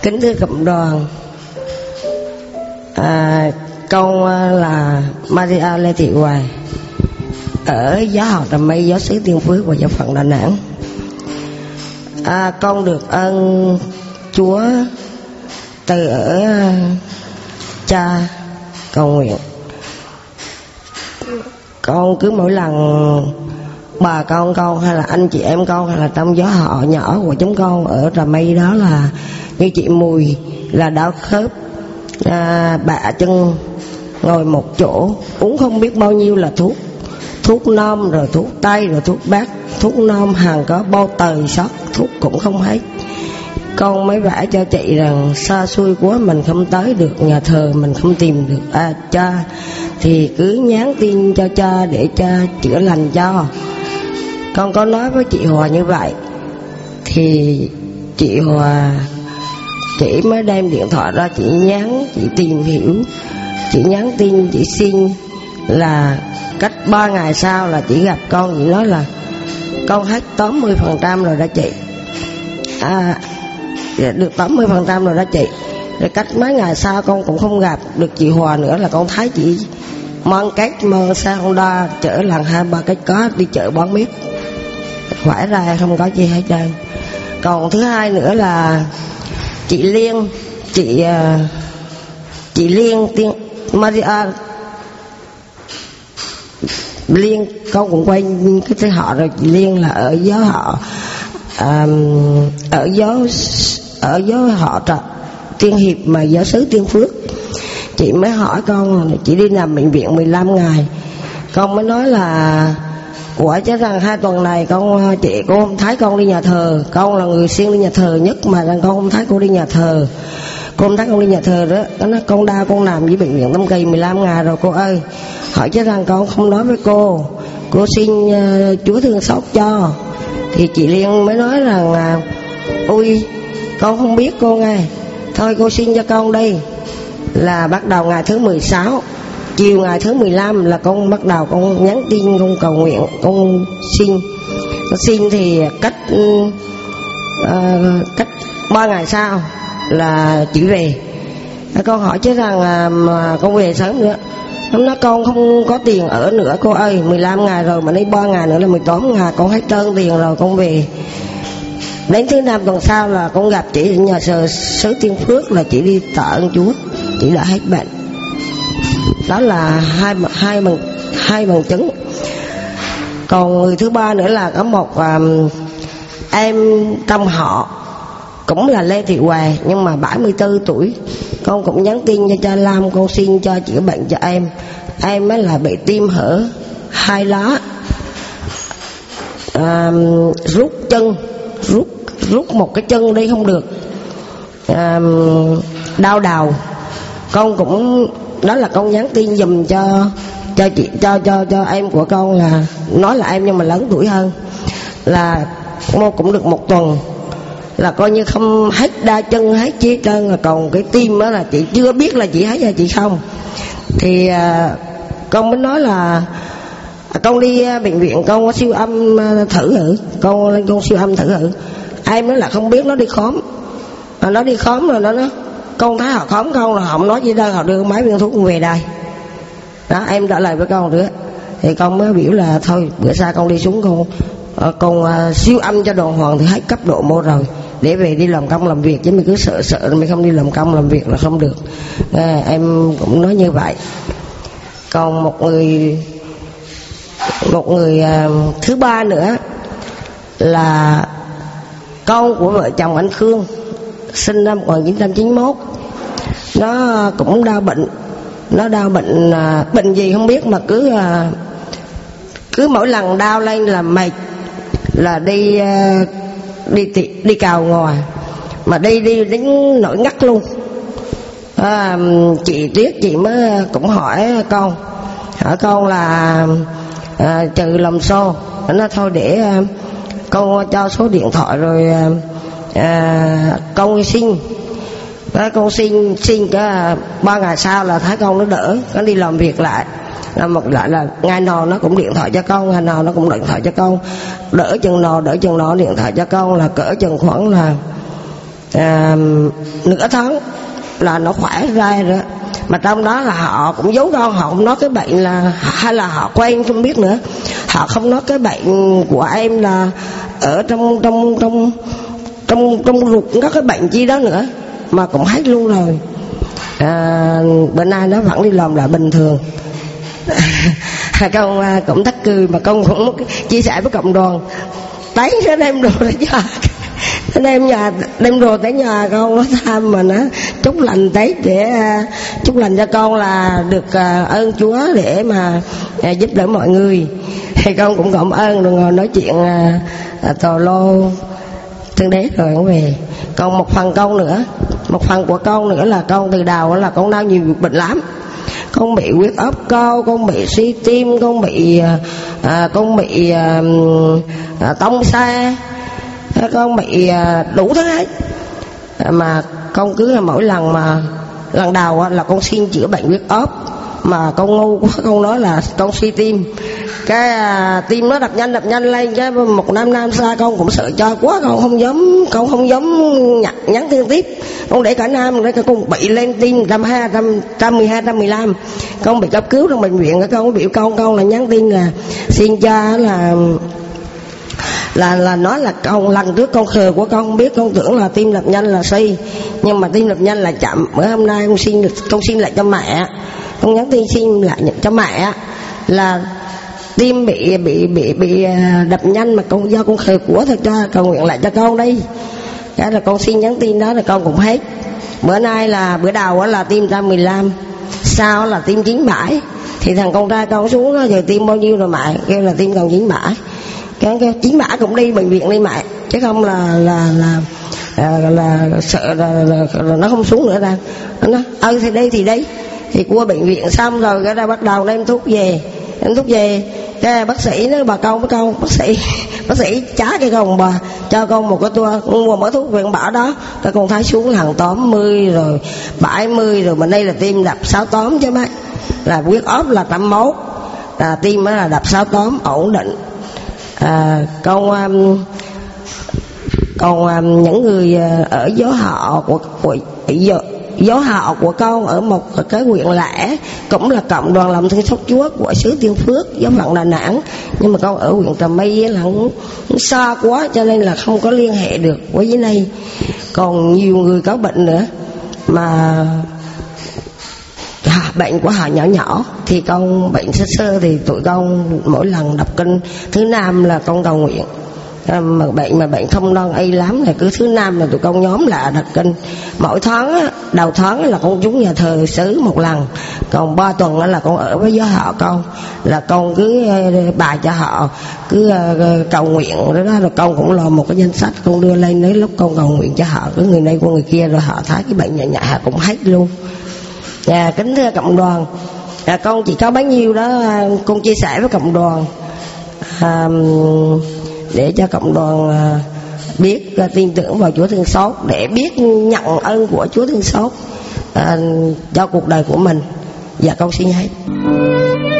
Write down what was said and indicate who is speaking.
Speaker 1: Kính thưa cộng đoàn, con là Maria Lê Thị Hoài, ở giáo học Trà Mây, giáo xứ Tiên Phước và giáo phận Đà Nẵng. Con được ơn Chúa từ ở cha cầu nguyện. Con cứ mỗi lần bà con hay là anh chị em con hay là trong gió họ nhỏ của chúng con ở Trà Mây đó là như chị Mùi là đau khớp, bạ chân, ngồi một chỗ uống không biết bao nhiêu là thuốc nam rồi thuốc tây rồi thuốc bắc, thuốc nam hàng có bao tời sót, thuốc cũng không hết. Con mới vả cho chị rằng xa xôi quá mình không tới được nhà thờ, mình không tìm được cha, thì cứ nhắn tin cho cha để cha chữa lành cho. Con có nói với chị Hòa như vậy thì chị Hòa chị mới đem điện thoại ra, chị nhắn, chị tìm hiểu, chị nhắn tin, chị xin là cách 3 ngày sau là chị gặp con. Chị nói là con hết 80% rồi đó chị, được 80% rồi đó chị. Rồi cách mấy ngày sau con cũng không gặp được chị Hòa nữa, là con thấy chị mang xe Honda chở lần 2-3 cái có đi chợ bán mít, khỏe ra không có gì hết trơn. Còn thứ hai nữa là chị Liên, chị Liên Maria Liên, con cũng quay cái họ rồi. Chị Liên là ở giáo họ ở giáo họ Tiên Hiệp mà giáo xứ Tiên Phước. Chị mới hỏi con, chị đi nằm bệnh viện 15 ngày. Con mới nói là ủa chứ rằng 2 tuần này cô không thấy con đi nhà thờ. Con là người siêng đi nhà thờ nhất mà rằng con không thấy cô đi nhà thờ. Cô không thấy con đi nhà thờ đó. Nó nói con đau, con nằm với bệnh viện Tâm Kỳ 15 ngày rồi cô ơi. Hỏi chứ rằng con không nói với cô xin Chúa thương xót cho. Thì chị Liên mới nói rằng ui con không biết cô nghe, thôi cô xin cho con đi. Là bắt đầu ngày thứ 16, chiều ngày thứ 15 là con bắt đầu con nhắn tin, con cầu nguyện, con xin thì cách 3 ngày sau là chị về. Con hỏi chứ rằng mà con về sớm nữa. Nó nói con không có tiền ở nữa cô ơi, 15 ngày rồi mà đi 3 ngày nữa là 18 ngày, con hết trơn tiền rồi con về. Đến thứ 5 tuần sau là con gặp chị ở nhà xứ Tiên Phước, là chị đi tạ ơn Chúa, chị đã hết bệnh. Đó là hai bằng chứng. Còn người thứ ba nữa là có một em trong họ cũng là Lê Thị Hoài nhưng mà 74 tuổi. Con cũng nhắn tin cho cha Lam, con xin cho chữa bệnh cho em. Em mới là bị tim hở 2 lá, rút chân, rút một cái chân đi không được, đau đầu. Con cũng đó là con nhắn tin dùm cho chị, cho em của con, là nói là em nhưng mà lớn tuổi hơn, là cũng được 1 tuần là coi như không hết đa chân hết chi trơn. Là còn cái tim đó là chị chưa biết là chị hết hay chị không. Thì con mới nói là con đi bệnh viện con có siêu âm thử, con lên con siêu âm thử. Em nói là không biết, nó đi khóm, nó đi khóm rồi nó con thấy họ khóm con là họ không nói gì đâu, họ đưa mấy viên thuốc về đây đó. Em trả lời với con nữa thì con mới biểu là thôi bữa sau con đi xuống con siêu âm cho đàng hoàng thì hết cấp độ 1 rồi, để về đi làm công làm việc, chứ mình cứ sợ mình không đi làm công làm việc là không được. Em cũng nói như vậy. Còn một người thứ ba nữa là con của vợ chồng anh Khương, sinh năm 1991. Nó cũng đau bệnh, bệnh gì không biết mà cứ mỗi lần đau lên là mệt, là đi cào ngoài, mà đi đến nỗi ngắt luôn. Chị Tuyết chị mới cũng hỏi con là trừ lòng xô. Nó thôi để con cho số điện thoại rồi con xin. Con xin cái 3 ngày sau là thấy con nó đỡ, con đi làm việc lại. Lại là ngày nào nó cũng điện thoại cho con, ngày nào nó cũng điện thoại cho con, đỡ chừng nào điện thoại cho con, là cỡ chừng khoảng là nửa tháng là nó khỏe ra rồi. Mà trong đó là họ cũng giấu con, họ không nói cái bệnh là, hay là họ quen không biết nữa, họ không nói cái bệnh của em là ở trong ruột có cái bệnh chi đó nữa, mà cũng hết luôn rồi. Bữa nay nó vẫn đi làm lại bình thường. Con cũng thắc cười, mà con cũng chia sẻ với cộng đoàn. Tới nó đem đồ tới nhà, đem đồ tới nhà con nó thăm, mà nó chúc lành Tết để chúc lành cho con là được ơn Chúa để mà giúp đỡ mọi người. Thì con cũng cảm ơn, rồi ngồi nói chuyện tò lô thương đế rồi cũng về. Còn một phần của con nữa là con từ đầu là con đau nhiều bệnh lắm. Con bị huyết áp cao, con bị suy tim, con bị tông xe, con bị đủ thứ hết. Mà con cứ mỗi lần đầu là con xin chữa bệnh huyết áp, mà con ngu quá, con nói là con suy tim, cái tim nó đập nhanh lên, cái một năm xa con cũng sợ cho quá, con không dám nhắn tin tiếp. Con để cả năm đấy, con bị lên tim 112, 115, con bị cấp cứu trong bệnh viện. Con biểu con là nhắn tin là xin cha là nói là con lần trước con khờ của con không biết, con tưởng là tim đập nhanh là suy, nhưng mà tim đập nhanh là chậm. Bữa hôm nay con xin lại cho mẹ, con nhắn tin xin lại cho mẹ là tim bị đập nhanh, mà con do con khờ của thôi, cho cầu nguyện lại cho con đi. Cái là con xin nhắn tin đó là con cũng hết. Bữa nay là bữa đầu là tim 115, sau là tim 97. Thì thằng con trai con xuống đó, rồi tim bao nhiêu rồi mẹ, kêu là tim còn 97. Cái 97 cũng đi bệnh viện đi mẹ, chứ không là sợ là nó không xuống nữa ra. Nó thì đi thì qua bệnh viện xong rồi cái ra bắt đầu đem thuốc về. Cái bác sĩ nói bà con bác sĩ trả cái con bà cho con một cái tour mua mở thuốc viện bảo đó. Cái con thấy xuống hàng 80 rồi 70 rồi, mà đây là tim đập 68 chứ mấy, là huyết áp là 101, là tim mới là đập 68 ổn định. Còn những người ở dấu họ của con ở một cái huyện lẻ, cũng là cộng đoàn làm thương xót Chúa của xứ Tiên Phước, giáo phận Đà Nẵng, nhưng mà con ở huyện Trà My là cũng xa quá, cho nên là không có liên hệ được với dưới đây. Còn nhiều người có bệnh nữa, mà bệnh của họ nhỏ, thì con bệnh sơ thì tụi con mỗi lần đọc kinh thứ năm là con cầu nguyện. Mà bệnh không non y lắm là cứ thứ năm là tụi con nhóm lại đọc kinh. Mỗi tháng đầu tháng là con xuống nhà thờ xứ một lần, còn 3 tuần là con ở với giáo họ con, là con cứ bài cho họ, cứ cầu nguyện đó, rồi con cũng làm một cái danh sách con đưa lên, đến lúc con cầu nguyện cho họ, cứ người này qua người kia, rồi họ thấy cái bệnh nhẹ họ cũng hết luôn. Kính thưa cộng đoàn, con chỉ có bấy nhiêu đó con chia sẻ với cộng đoàn, để cho cộng đoàn biết tin tưởng vào Chúa thương xót, để biết nhận ơn của Chúa thương xót cho cuộc đời của mình. Dạ con xin hết.